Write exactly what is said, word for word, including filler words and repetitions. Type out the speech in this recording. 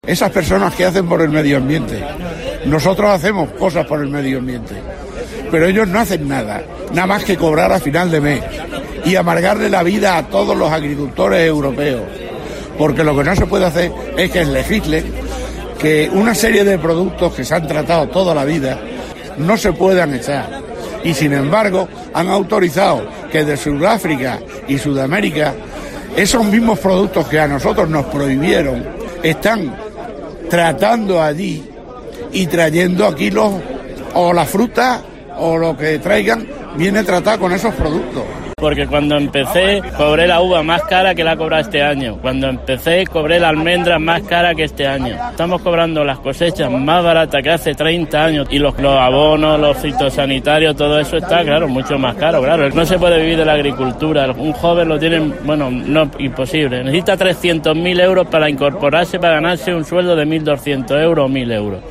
esas personas que hacen por el medio ambiente. Nosotros hacemos cosas por el medio ambiente, pero ellos no hacen nada, nada más que cobrar a final de mes y amargarle la vida a todos los agricultores europeos, porque lo que no se puede hacer es que legisle que una serie de productos que se han tratado toda la vida no se puedan echar, y sin embargo han autorizado que de Sudáfrica y Sudamérica esos mismos productos que a nosotros nos prohibieron están tratando allí y trayendo aquí los o la fruta o lo que traigan viene tratado con esos productos. Porque cuando empecé cobré la uva más cara que la cobra este año. Cuando empecé cobré la almendra más cara que este año. Estamos cobrando las cosechas más baratas que hace treinta años y los, los abonos, los fitosanitarios, todo eso está, claro, mucho más caro. Claro, no se puede vivir de la agricultura. Un joven lo tiene, bueno, no, imposible. Necesita trescientos mil euros para incorporarse, para ganarse un sueldo de mil doscientos euros o mil euros.